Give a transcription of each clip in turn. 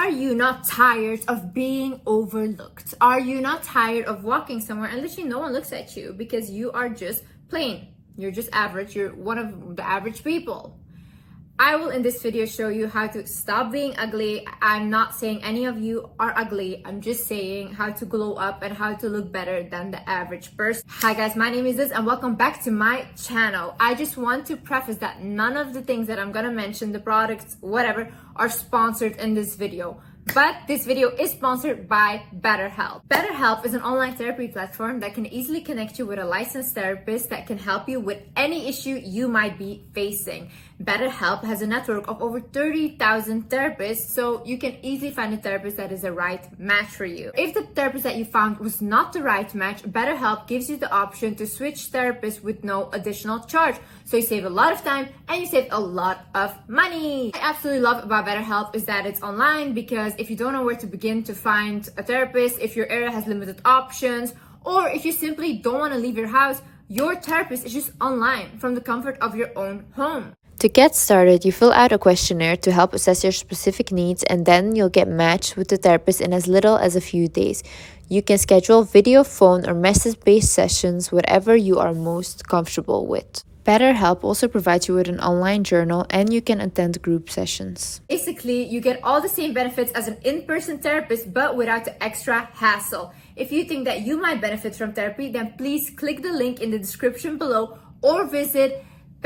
Are you not tired of being overlooked? Are you not tired of walking somewhere and literally no one looks at you because you are just plain? You're just average. You're one of the average people. I will in this video show you how to stop being ugly. I'm not saying any of you are ugly. I'm just saying how to glow up and how to look better than the average person. Hi guys, my name is Liz and welcome back to my channel. I just want to preface that none of the things that I'm gonna mention, the products, whatever, are sponsored in this video. But this video is sponsored by BetterHelp. BetterHelp is an online therapy platform that can easily connect you with a licensed therapist that can help you with any issue you might be facing. BetterHelp has a network of over 30,000 therapists, so you can easily find a therapist that is the right match for you. If the therapist that you found was not the right match, BetterHelp gives you the option to switch therapists with no additional charge. So you save a lot of time and you save a lot of money. What I absolutely love about BetterHelp is that it's online, because if you don't know where to begin to find a therapist, if your area has limited options, or if you simply don't want to leave your house, your therapist is just online from the comfort of your own home. To get started, you fill out a questionnaire to help assess your specific needs, and then you'll get matched with the therapist in as little as a few days. You can schedule video, phone, or message-based sessions, whatever you are most comfortable with. BetterHelp also provides you with an online journal, and you can attend group sessions. Basically, you get all the same benefits as an in-person therapist, but without the extra hassle. If you think that you might benefit from therapy, then please click the link in the description below or visit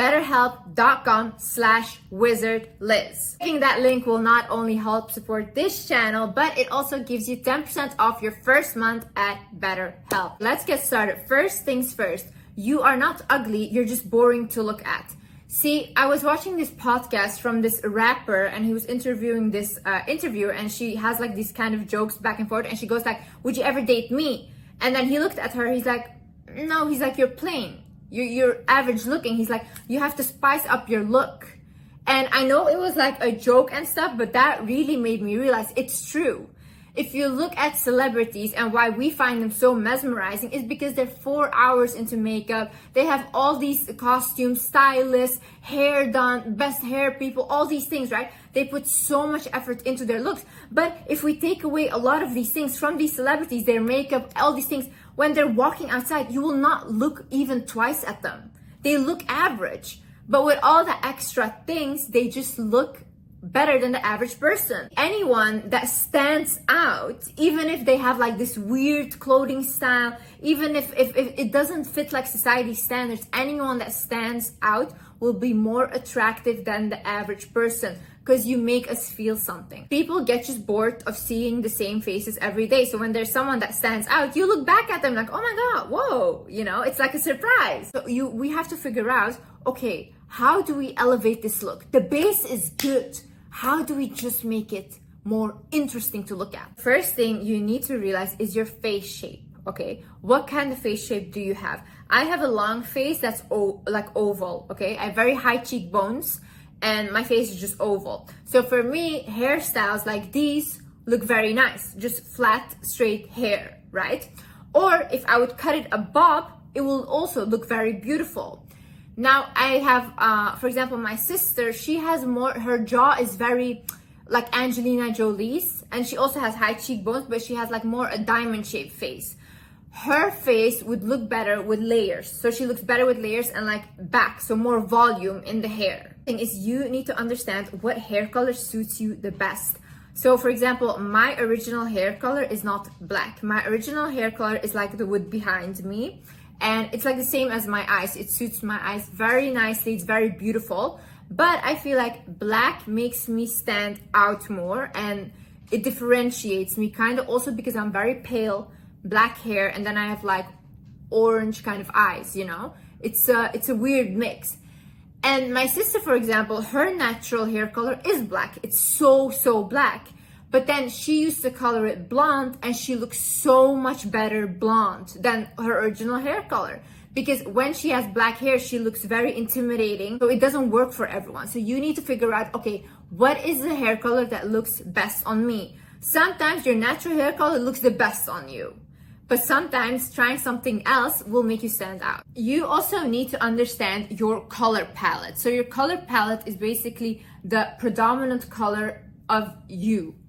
betterhelp.com/wizardliz. Clicking that link will not only help support this channel, but it also gives you 10% off your first month at BetterHelp. Let's get started. First things first, you are not ugly, you're just boring to look at. See, I was watching this podcast from this rapper, and he was interviewing this interviewer, and she has like these kind of jokes back and forth, and she goes like, "Would you ever date me?" And then he looked at her, he's like, "No," he's like, "You're plain. You're average looking." He's like, "You have to spice up your look." And I know it was like a joke and stuff, but that really made me realize it's true. If you look at celebrities and why we find them so mesmerizing is because they're 4 hours into makeup. They have all these costumes, stylists, hair done, best hair people, all these things, right? They put so much effort into their looks. But if we take away a lot of these things from these celebrities, their makeup, all these things, when they're walking outside, you will not look even twice at them. They look average. But with all the extra things, they just look better than the average person. Anyone that stands out, even if they have like this weird clothing style, even if it doesn't fit like society standards, anyone that stands out will be more attractive than the average person, because you make us feel something. People get just bored of seeing the same faces every day. So when there's someone that stands out, you look back at them like, "Oh my God, whoa," you know, it's like a surprise. So we have to figure out, okay, how do we elevate this look? The base is good. How do we just make it more interesting to look at? First thing you need to realize is your face shape, okay? What kind of face shape do you have? I have a long face that's like oval, okay? I have very high cheekbones and my face is just oval. So for me, hairstyles like these look very nice, just flat, straight hair, right? Or if I would cut it a bob, it will also look very beautiful. Now I have, for example, my sister, she has more, her jaw is very like Angelina Jolie's, and she also has high cheekbones, but she has like more a diamond shaped face. Her face would look better with layers. So she looks better with layers and like back, so more volume in the hair. The thing is, you need to understand what hair color suits you the best. So for example, my original hair color is not black. My original hair color is like the wood behind me. And it's like the same as my eyes. It suits my eyes very nicely. It's very beautiful. But I feel like black makes me stand out more and it differentiates me kind of, also because I'm very pale, black hair, and then I have like orange kind of eyes, you know? It's a weird mix. And my sister, for example, her natural hair color is black. It's so black. But then she used to color it blonde, and she looks so much better blonde than her original hair color. Because when she has black hair, she looks very intimidating. So it doesn't work for everyone. So you need to figure out, okay, what is the hair color that looks best on me? Sometimes your natural hair color looks the best on you. But sometimes trying something else will make you stand out. You also need to understand your color palette. So your color palette is basically the predominant color of you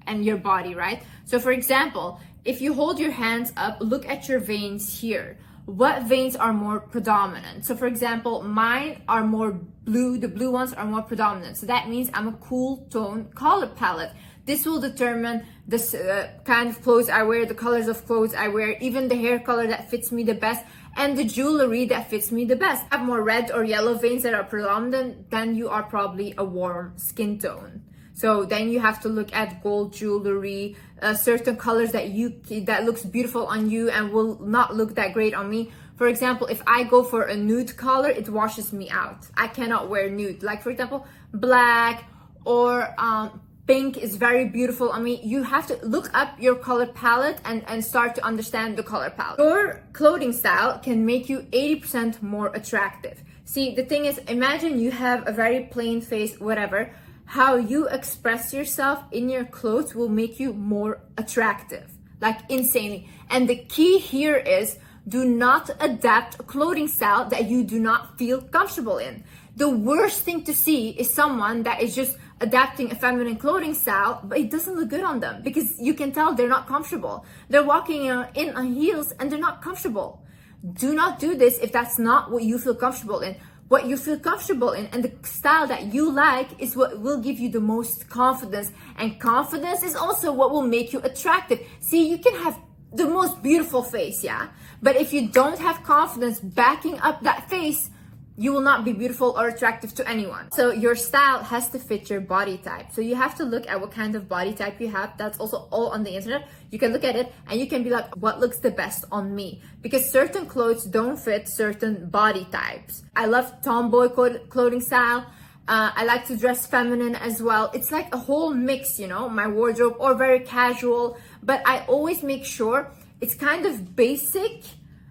and your body, right? So for example, if you hold your hands up, look at your veins here. What veins are more predominant? So for example, mine are more blue. The blue ones are more predominant. So that means I'm a cool tone color palette. This will determine the kind of clothes I wear, the colors of clothes I wear, even the hair color that fits me the best, and the jewelry that fits me the best. If you have more red or yellow veins that are predominant, then you are probably a warm skin tone. So then you have to look at gold jewelry, certain colors that looks beautiful on you and will not look that great on me. For example, if I go for a nude color, it washes me out. I cannot wear nude. Like for example, black or pink is very beautiful on me. You have to look up your color palette and start to understand the color palette. Your clothing style can make you 80% more attractive. See, the thing is, imagine you have a very plain face, whatever. How you express yourself in your clothes will make you more attractive, like insanely. And the key here is, do not adapt a clothing style that you do not feel comfortable in. The worst thing to see is someone that is just adapting a feminine clothing style, but it doesn't look good on them because you can tell they're not comfortable. They're walking in on heels and they're not comfortable. Do not do this if that's not what you feel comfortable in. What you feel comfortable in and the style that you like is what will give you the most confidence. And confidence is also what will make you attractive. See, you can have the most beautiful face, yeah? But if you don't have confidence backing up that face, you will not be beautiful or attractive to anyone. So your style has to fit your body type. So you have to look at what kind of body type you have. That's also all on the internet. You can look at it and you can be like, what looks the best on me? Because certain clothes don't fit certain body types. I love tomboy clothing style. I like to dress feminine as well. It's like a whole mix, you know, my wardrobe, or very casual. But I always make sure it's kind of basic,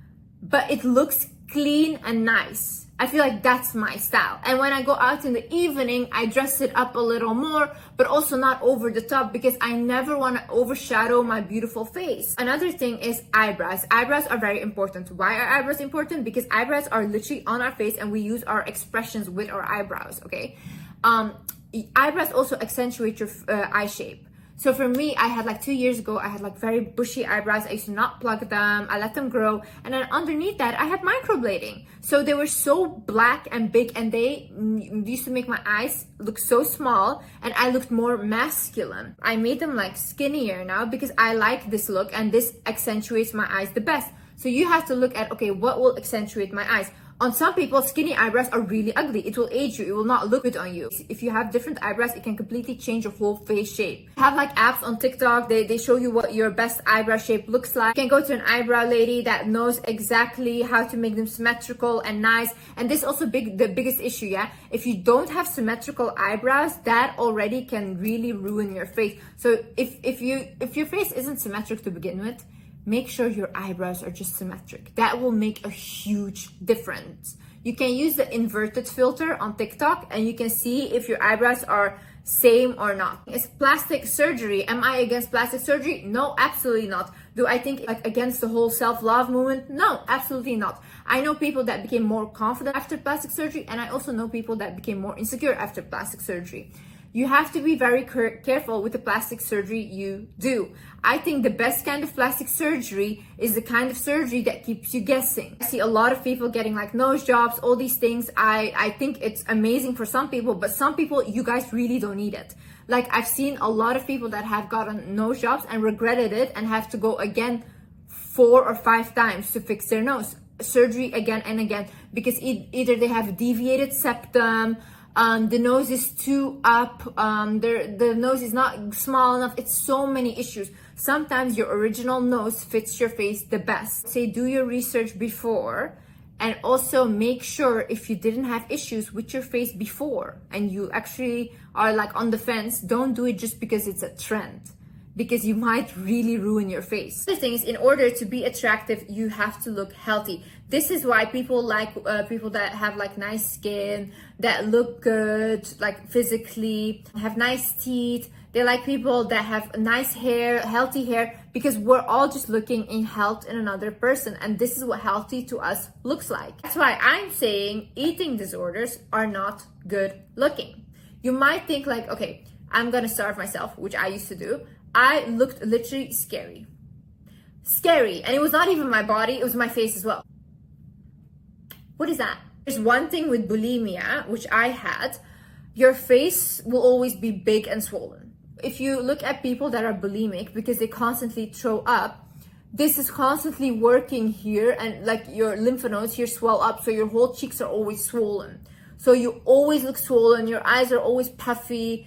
but it looks clean and nice. I feel like that's my style. And when I go out in the evening, I dress it up a little more, but also not over the top because I never want to overshadow my beautiful face. Another thing is eyebrows. Eyebrows are very important. Why are eyebrows important? Because eyebrows are literally on our face and we use our expressions with our eyebrows, okay? Eyebrows also accentuate your eye shape. So for me, I had like 2 years ago, I had like very bushy eyebrows. I used to not plug them. I let them grow. And then underneath that, I had microblading. So they were so black and big and they used to make my eyes look so small and I looked more masculine. I made them like skinnier now because I like this look and this accentuates my eyes the best. So you have to look at, okay, what will accentuate my eyes? On some people, skinny eyebrows are really ugly. It will age you. It will not look good on you. If you have different eyebrows, it can completely change your whole face shape. You have like apps on TikTok. They show you what your best eyebrow shape looks like. You can go to an eyebrow lady that knows exactly how to make them symmetrical and nice. And this is also the biggest issue, yeah? If you don't have symmetrical eyebrows, that already can really ruin your face. So if your face isn't symmetric to begin with, make sure your eyebrows are just symmetric. That will make a huge difference. You can use the inverted filter on TikTok and you can see if your eyebrows are same or not. Is plastic surgery? Am I against plastic surgery? No, absolutely not. Do I think like against the whole self-love movement? No, absolutely not. I know people that became more confident after plastic surgery and I also know people that became more insecure after plastic surgery. You have to be very careful with the plastic surgery you do. I think the best kind of plastic surgery is the kind of surgery that keeps you guessing. I see a lot of people getting like nose jobs, all these things. I think it's amazing for some people, but some people, you guys really don't need it. Like I've seen a lot of people that have gotten nose jobs and regretted it and have to go again 4 or 5 times to fix their nose. Surgery again and again because either they have deviated septum, the nose is too up, the nose is not small enough. It's so many issues. Sometimes your original nose fits your face the best. Say do your research before and also make sure if you didn't have issues with your face before and you actually are like on the fence, don't do it just because it's a trend, because you might really ruin your face. The thing is, in order to be attractive, you have to look healthy. This is why people like people that have like nice skin, that look good, like physically, have nice teeth. They like people that have nice hair, healthy hair, because we're all just looking in health in another person. And this is what healthy to us looks like. That's why I'm saying eating disorders are not good looking. You might think like, okay, I'm gonna starve myself, which I used to do. I looked literally scary. Scary. And it was not even my body, it was my face as well. What is that? There's one thing with bulimia, which I had. Your face will always be big and swollen. If you look at people that are bulimic, because they constantly throw up, this is constantly working here, and like your lymph nodes here swell up, so your whole cheeks are always swollen. So you always look swollen, your eyes are always puffy.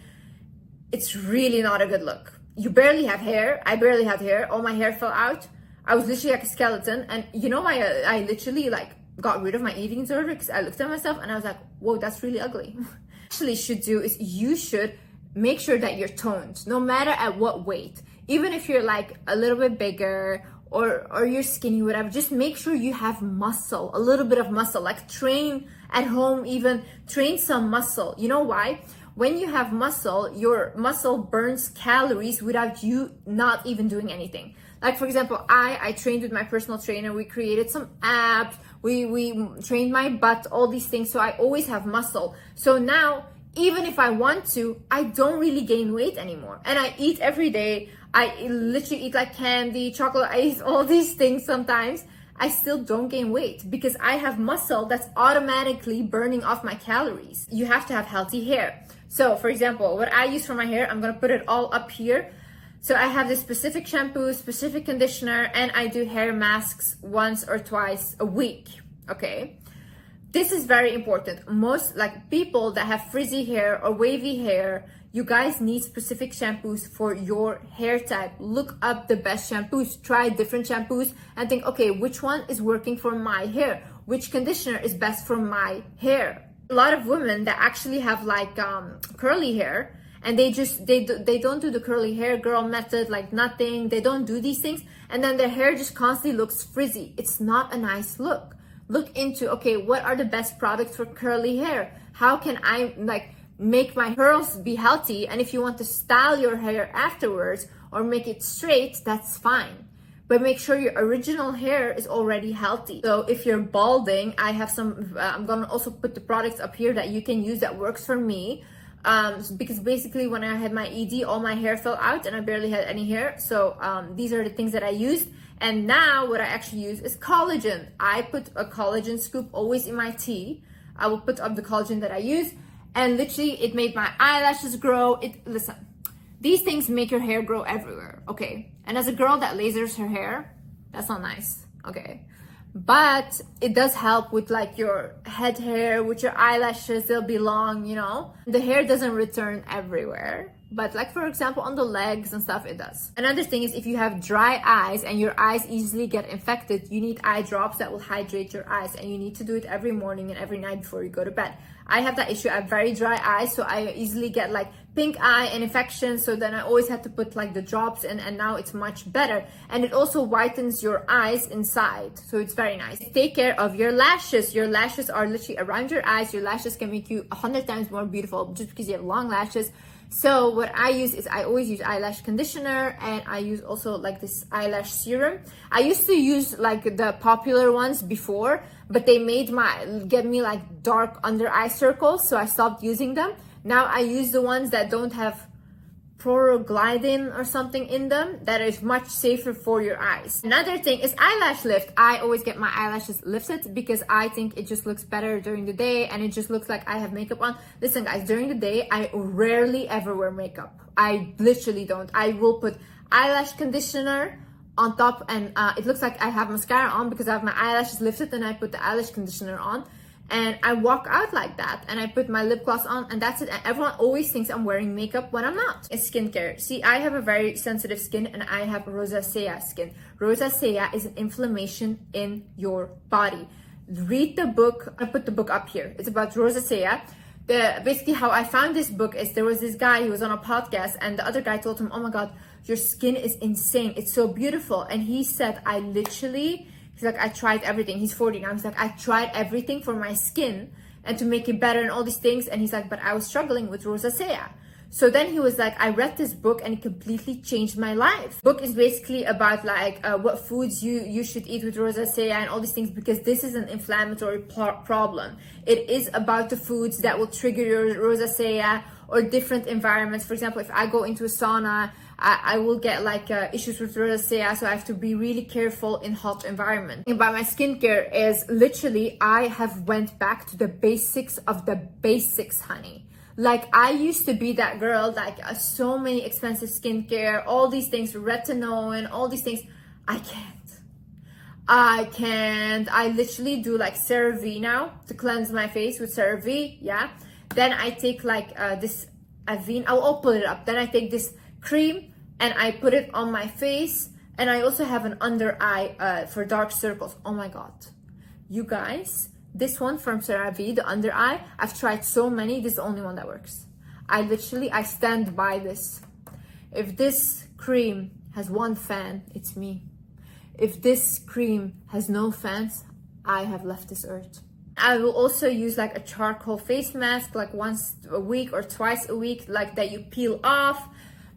It's really not a good look. You barely have hair. I barely had hair. All my hair fell out. I was literally like a skeleton. And you know, I literally like got rid of my eating disorder because I looked at myself and I was like, whoa, that's really ugly. Actually should do is you should make sure that you're toned, no matter at what weight. Even if you're like a little bit bigger or you're skinny, whatever, just make sure you have muscle, a little bit of muscle. Like train at home, even train some muscle. You know why? When you have muscle, your muscle burns calories without you not even doing anything. Like for example, I trained with my personal trainer. We created some abs. We trained my butt, all these things. So I always have muscle. So now, even if I want to, I don't really gain weight anymore. And I eat every day. I literally eat like candy, chocolate. I eat all these things sometimes. I still don't gain weight because I have muscle that's automatically burning off my calories. You have to have healthy hair. So for example, what I use for my hair, I'm gonna put it all up here. So I have this specific shampoo, specific conditioner, and I do hair masks once or twice a week, okay? This is very important. Most like people that have frizzy hair or wavy hair, you guys need specific shampoos for your hair type. Look up the best shampoos, try different shampoos and think, okay, which one is working for my hair? Which conditioner is best for my hair? A lot of women that actually have like curly hair, and they don't do the curly hair girl method, like nothing. They don't do these things, and then their hair just constantly looks frizzy. It's not a nice look. Look into, okay, what are the best products for curly hair? How can I like make my curls be healthy? And if you want to style your hair afterwards or make it straight, that's fine. But make sure your original hair is already healthy. So if you're balding, I have some, I'm gonna also put the products up here that you can use that works for me. Because basically when I had my ED, all my hair fell out and I barely had any hair. So these are the things that I used. And now what I actually use is collagen. I put a collagen scoop always in my tea. I will put up the collagen that I use, and literally it made my eyelashes grow. Listen, these things make your hair grow everywhere, okay? And as a girl that lasers her hair, that's not nice, okay? But it does help with like your head hair, with your eyelashes, they'll be long, you know? The hair doesn't return everywhere, but like for example on the legs and stuff, it does. Another thing is if you have dry eyes and your eyes easily get infected, you need eye drops that will hydrate your eyes, and you need to do it every morning and every night before you go to bed. I have that issue. I have very dry eyes, so I easily get like pink eye and infections. So then I always had to put like the drops in, and now it's much better. And it also whitens your eyes inside, so it's very nice. Take care of your lashes. Your lashes are literally around your eyes. Your lashes can make you 100 times more beautiful just because you have long lashes. So what I use is I always use eyelash conditioner, and I use also like this eyelash serum. I used to use like the popular ones before, but they get me like dark under eye circles, so I stopped using them. Now I use the ones that don't have poroglidin or something in them, that is much safer for your eyes. Another thing is eyelash lift. I always get my eyelashes lifted because I think it just looks better during the day, and it just looks like I have makeup on. Listen guys, during the day I rarely ever wear makeup. I literally don't. I will put eyelash conditioner on top, and it looks like I have mascara on because I have my eyelashes lifted, and I put the eyelash conditioner on. And I walk out like that, and I put my lip gloss on, and that's it. And everyone always thinks I'm wearing makeup when I'm not. It's skincare. See, I have a very sensitive skin, and I have rosacea skin. Rosacea is an inflammation in your body. Read the book. I put the book up here. It's about rosacea. Basically how I found this book is there was this guy who was on a podcast, and the other guy told him, oh my God, your skin is insane. It's so beautiful. And he said, he's like, I tried everything. He's 40 now. He's like, I tried everything for my skin and to make it better and all these things. And he's like, but I was struggling with rosacea. So then he was like, I read this book and it completely changed my life. The book is basically about like what foods you should eat with rosacea and all these things, because this is an inflammatory problem. It is about the foods that will trigger your rosacea, or different environments. For example, if I go into a sauna I will get like issues with rosacea, so I have to be really careful in hot environment. About my skincare is literally I have went back to the basics of the basics, honey. Like I used to be that girl, like so many expensive skincare, all these things, retinol and all these things. I can't. I literally do like CeraVe now to cleanse my face with CeraVe, yeah. Then I take like this Avene, I'll put it up. Then I take this cream and I put it on my face. And I also have an under eye for dark circles. Oh my God. You guys, this one from CeraVe, the under eye, I've tried so many. This is the only one that works. I stand by this. If this cream has one fan, it's me. If this cream has no fans, I have left this earth. I will also use like a charcoal face mask, like once a week or twice a week, like that you peel off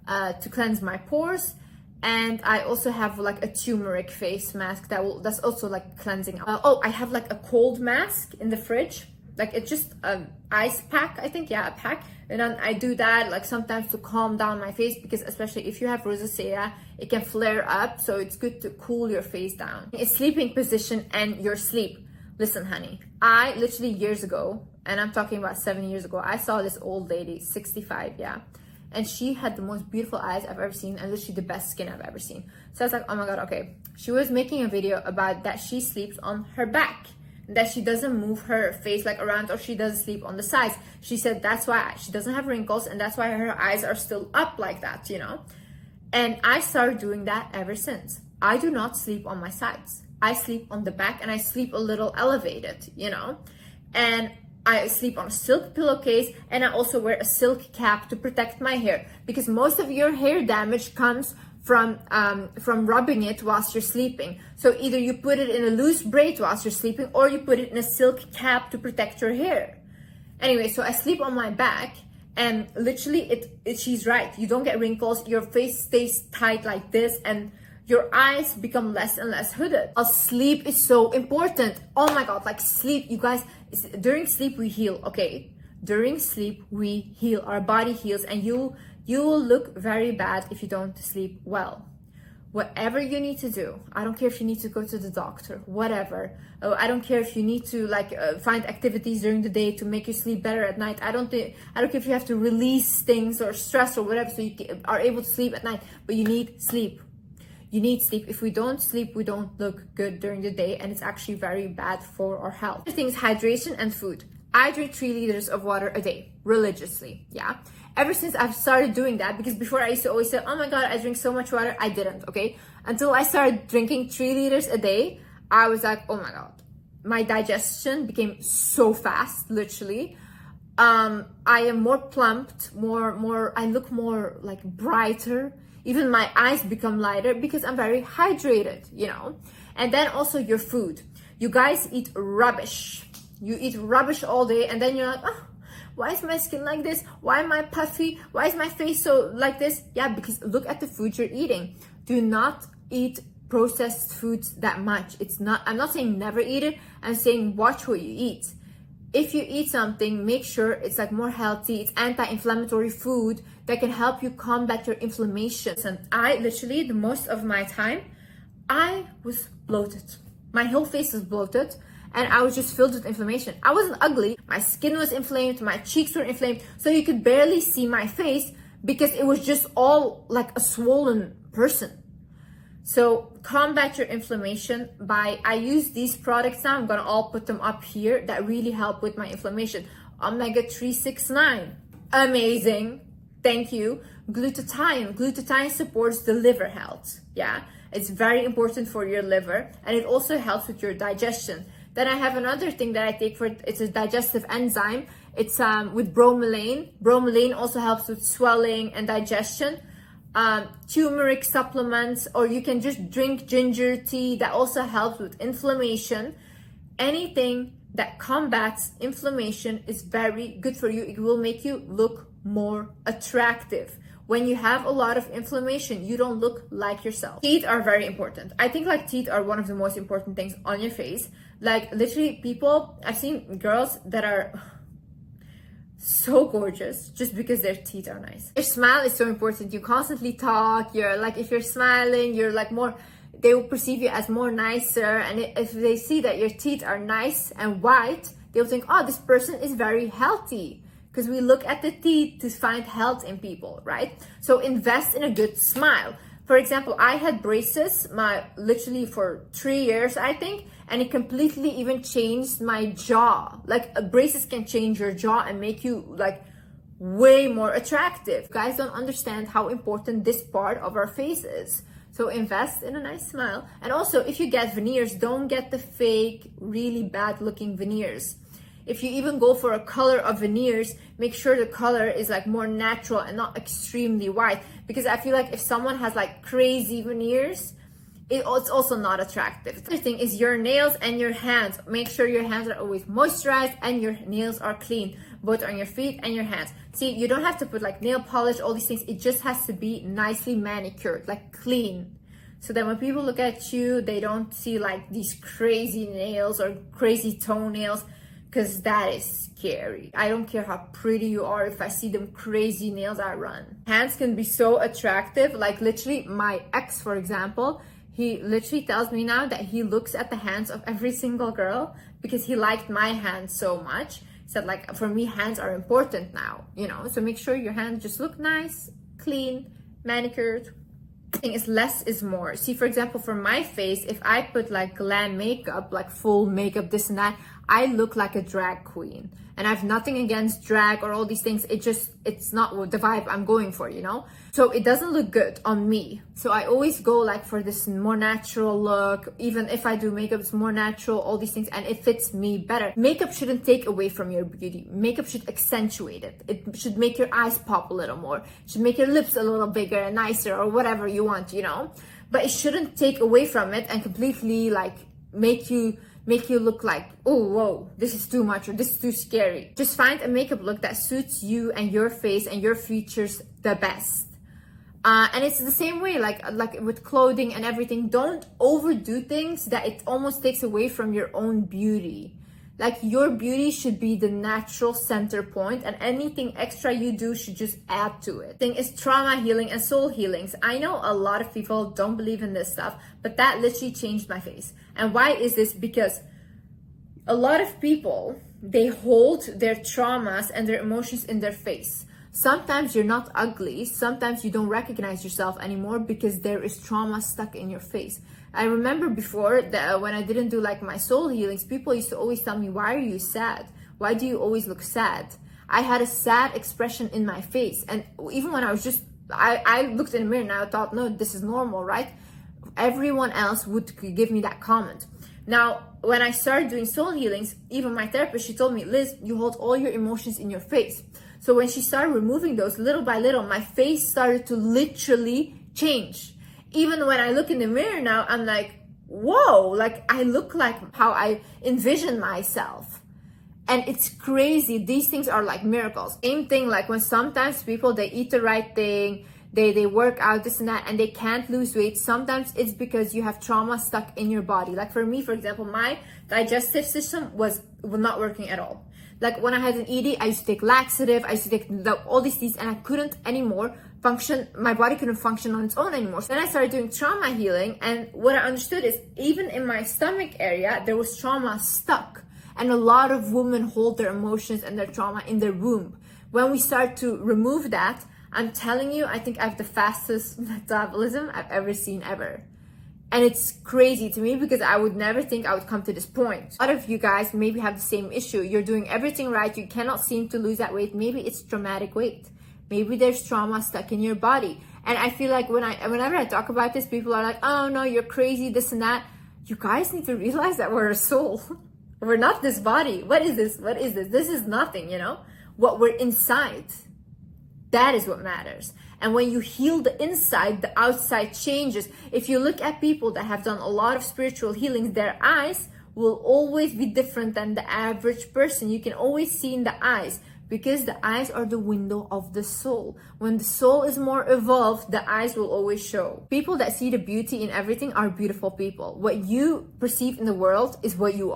to cleanse my pores. And I also have like a turmeric face mask that's also like cleansing. I have like a cold mask in the fridge. Like it's just an ice pack, I think. Yeah, a pack. And then I do that like sometimes to calm down my face, because especially if you have rosacea, it can flare up. So it's good to cool your face down. It's sleeping position and your sleep. Listen, honey, I literally years ago, and I'm talking about 7 years ago, I saw this old lady, 65, yeah. And she had the most beautiful eyes I've ever seen and literally the best skin I've ever seen. So I was like, oh my God, okay. She was making a video about that she sleeps on her back, that she doesn't move her face like around, or she doesn't sleep on the sides. She said that's why she doesn't have wrinkles and that's why her eyes are still up like that, you know? And I started doing that ever since. I do not sleep on my sides. I sleep on the back and I sleep a little elevated, you know? And I sleep on a silk pillowcase, and I also wear a silk cap to protect my hair, because most of your hair damage comes from rubbing it whilst you're sleeping. So either you put it in a loose braid whilst you're sleeping, or you put it in a silk cap to protect your hair. Anyway, so I sleep on my back, and literally she's right. You don't get wrinkles, your face stays tight like this, and your eyes become less and less hooded. Sleep is so important. Oh my God, like sleep, you guys, during sleep we heal, okay? During sleep we heal, our body heals, and you will look very bad if you don't sleep well. Whatever you need to do, I don't care if you need to go to the doctor, whatever. I don't care if you need to find activities during the day to make you sleep better at night. I don't care if you have to release things or stress or whatever so you are able to sleep at night, but you need sleep. You need sleep. If we don't sleep, we don't look good during the day, and it's actually very bad for our health. The thing is hydration and food. I drink 3 liters of water a day, religiously, yeah? Ever since I've started doing that, because before I used to always say, oh my God, I drink so much water. I didn't, okay? Until I started drinking 3 liters a day, I was like, oh my God. My digestion became so fast, literally. I am more plumped, I look more like brighter. Even my eyes become lighter because I'm very hydrated, you know? And then also your food. You guys eat rubbish. You eat rubbish all day, and then you're like, oh, why is my skin like this? Why am I puffy? Why is my face so like this? Yeah, because look at the food you're eating. Do not eat processed foods that much. I'm not saying never eat it. I'm saying watch what you eat. If you eat something, make sure it's like more healthy. It's anti-inflammatory food that can help you combat your inflammation. And I literally, the most of my time, I was bloated. My whole face was bloated, and I was just filled with inflammation. I wasn't ugly. My skin was inflamed. My cheeks were inflamed. So you could barely see my face because it was just all like a swollen person. So combat your inflammation I use these products now. I'm gonna all put them up here that really help with my inflammation. Omega 369, amazing, thank you. Glutathione supports the liver health, yeah? It's very important for your liver, and it also helps with your digestion. Then I have another thing that I take it's a digestive enzyme. It's with bromelain. Bromelain also helps with swelling and digestion. Turmeric supplements, or you can just drink ginger tea. That also helps with inflammation. Anything that combats inflammation is very good for you. It will make you look more attractive. When you have a lot of inflammation, you don't look like yourself. Teeth are very important. I think like teeth are one of the most important things on your face. Like literally I've seen girls that are so gorgeous just because their teeth are nice. Your smile is so important. You constantly talk, you're like, if you're smiling, you're like more, they will perceive you as more nicer. And if they see that your teeth are nice and white, they'll think, oh, this person is very healthy. Because we look at the teeth to find health in people, right? So invest in a good smile. For example, I had braces literally for 3 years, I think, and it completely even changed my jaw. Like braces can change your jaw and make you like way more attractive. You guys don't understand how important this part of our face is. So invest in a nice smile. And also, if you get veneers, don't get the fake, really bad looking veneers. If you even go for a color of veneers, make sure the color is like more natural and not extremely white. Because I feel like if someone has like crazy veneers, it's also not attractive. The other thing is your nails and your hands. Make sure your hands are always moisturized and your nails are clean, both on your feet and your hands. See, you don't have to put like nail polish, all these things. It just has to be nicely manicured, like clean. So that when people look at you, they don't see like these crazy nails or crazy toenails. Because that is scary. I don't care how pretty you are. If I see them crazy nails, I run. Hands can be so attractive. Like literally my ex, for example, he literally tells me now that he looks at the hands of every single girl because he liked my hands so much. He said like, for me, hands are important now, you know? So make sure your hands just look nice, clean, manicured. The thing is, less is more. See, for example, for my face, if I put like glam makeup, like full makeup, this and that, I look like a drag queen. And I have nothing against drag or all these things. It's not the vibe I'm going for, you know? So it doesn't look good on me. So I always go like for this more natural look. Even if I do makeup, it's more natural, all these things, and it fits me better. Makeup shouldn't take away from your beauty. Makeup should accentuate it. It should make your eyes pop a little more. It should make your lips a little bigger and nicer or whatever you want, you know? But it shouldn't take away from it and completely like make you look like, oh, whoa, this is too much or this is too scary. Just find a makeup look that suits you and your face and your features the best. And it's the same way, like with clothing and everything. Don't overdo things that it almost takes away from your own beauty. Like your beauty should be the natural center point, and anything extra you do should just add to it. Thing is trauma healing and soul healings. I know a lot of people don't believe in this stuff, but that literally changed my face. And why is this? Because a lot of people, they hold their traumas and their emotions in their face. Sometimes you're not ugly. Sometimes you don't recognize yourself anymore because there is trauma stuck in your face. I remember before that when I didn't do like my soul healings, people used to always tell me, why are you sad? Why do you always look sad? I had a sad expression in my face. And even when I was just, I looked in the mirror and I thought, no, this is normal, right? Everyone else would give me that comment. Now, when I started doing soul healings, even my therapist, she told me, Liz, you hold all your emotions in your face. So when she started removing those little by little, my face started to literally change. Even when I look in the mirror now, I'm like, whoa, like I look like how I envision myself. And it's crazy. These things are like miracles. Same thing, like when sometimes people, they eat the right thing, they work out, this and that, and they can't lose weight. Sometimes it's because you have trauma stuck in your body. Like for me, for example, my digestive system was not working at all. Like when I had an ED, I used to take laxative, I used to take all these things, and I couldn't anymore function. My body couldn't function on its own anymore. So then I started doing trauma healing, and what I understood is even in my stomach area, there was trauma stuck. And a lot of women hold their emotions and their trauma in their womb. When we start to remove that, I'm telling you, I think I have the fastest metabolism I've ever seen ever. And it's crazy to me because I would never think I would come to this point. A lot of you guys maybe have the same issue. You're doing everything right. You cannot seem to lose that weight. Maybe it's traumatic weight. Maybe there's trauma stuck in your body. And I feel like whenever I talk about this, people are like, oh no, you're crazy, this and that. You guys need to realize that we're a soul. We're not this body. What is this? What is this? This is nothing, you know? What we're inside, that is what matters. And when you heal the inside, the outside changes. If you look at people that have done a lot of spiritual healings, their eyes will always be different than the average person. You can always see in the eyes because the eyes are the window of the soul. When the soul is more evolved, the eyes will always show. People that see the beauty in everything are beautiful people. What you perceive in the world is what you are.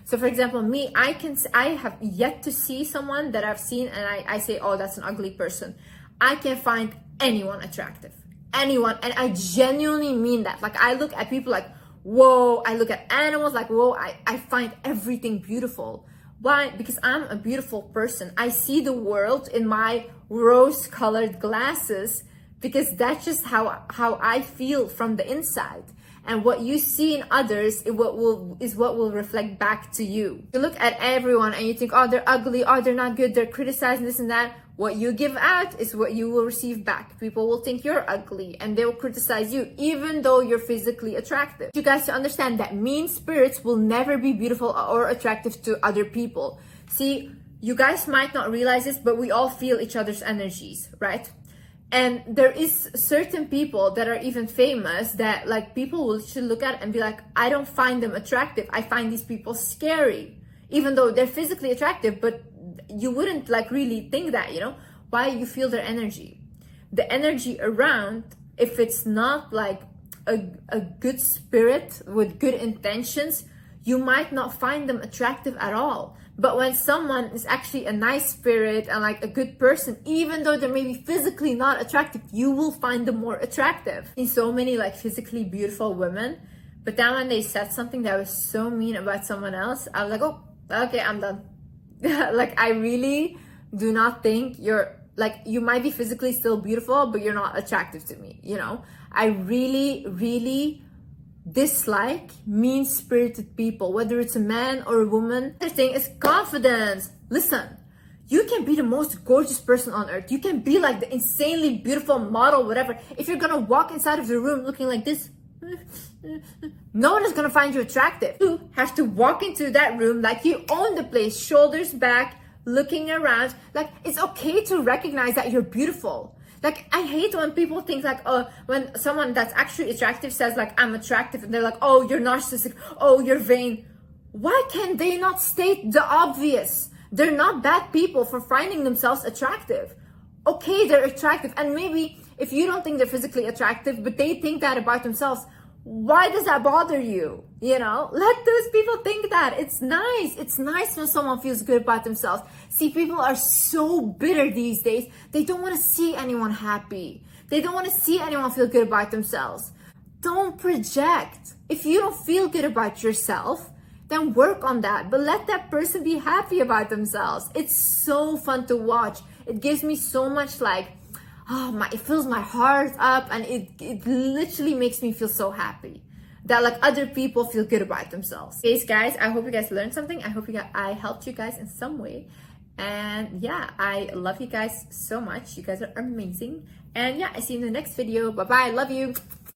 So for example, me, I have yet to see someone that I've seen and I say, oh, that's an ugly person. I can find anyone attractive, anyone. And I genuinely mean that. Like, I look at people like, whoa. I look at animals like, whoa. I find everything beautiful. Why? Because I'm a beautiful person. I see the world in my rose-colored glasses, because that's just how I feel from the inside. And what you see in others is what will reflect back to you. You look at everyone and you think, oh, they're ugly, oh, they're not good, they're criticizing this and that. What you give out is what you will receive back. People will think you're ugly and they will criticize you, even though you're physically attractive. You guys to understand that mean spirits will never be beautiful or attractive to other people. See, you guys might not realize this, but we all feel each other's energies, right? And there is certain people that are even famous that like people should look at and be like, I don't find them attractive. I find these people scary, even though they're physically attractive, but you wouldn't like really think that, you know, why you feel their energy. The energy around, if it's not like a good spirit with good intentions, you might not find them attractive at all. But when someone is actually a nice spirit and like a good person, even though they're maybe physically not attractive, you will find them more attractive. In so many like physically beautiful women, but then when they said something that was so mean about someone else, I was like, oh, okay, I'm done. Like, I really do not think you're like, you might be physically still beautiful, but you're not attractive to me, you know? I really dislike mean-spirited people, whether it's a man or a woman. The thing is confidence. Listen, you can be the most gorgeous person on earth. You can be like the insanely beautiful model, whatever. If you're gonna walk inside of the room looking like this, no one is gonna find you attractive. You have to walk into that room like you own the place, shoulders back, looking around. Like, it's okay to recognize that you're beautiful. Like, I hate when people think like, oh, when someone that's actually attractive says like, I'm attractive, and they're like, oh, you're narcissistic, oh, you're vain. Why can they not state the obvious? They're not bad people for finding themselves attractive. Okay, they're attractive. And maybe if you don't think they're physically attractive, but they think that about themselves, why does that bother you? You know, let those people think that. It's nice. It's nice when someone feels good about themselves. See, people are so bitter these days. They don't want to see anyone happy. They don't want to see anyone feel good about themselves. Don't project. If you don't feel good about yourself, then work on that. But let that person be happy about themselves. It's so fun to watch. It gives me so much like, oh, it fills my heart up, and it literally makes me feel so happy that like other people feel good about themselves. Okay, guys, I hope you guys learned something. I hope I helped you guys in some way. And yeah, I love you guys so much. You guys are amazing. And yeah, I see you in the next video. Bye bye. Love you.